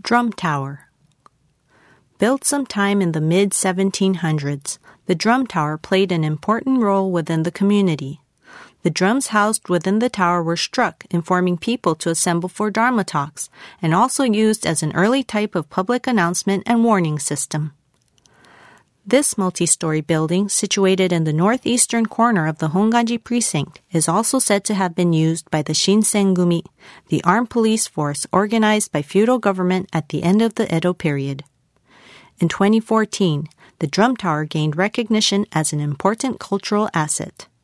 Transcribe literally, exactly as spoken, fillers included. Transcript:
Drum Tower. Built sometime in the mid seventeen hundreds, the drum tower played an important role within the community. The drums housed within the tower were struck, informing people to assemble for Dharma talks, and also used as an early type of public announcement and warning system. This multi-story building, situated in the northeastern corner of the Honganji precinct, is also said to have been used by the Shinsengumi, the armed police force organized by feudal government at the end of the Edo period. In twenty fourteen, the drum tower gained recognition as an important cultural asset.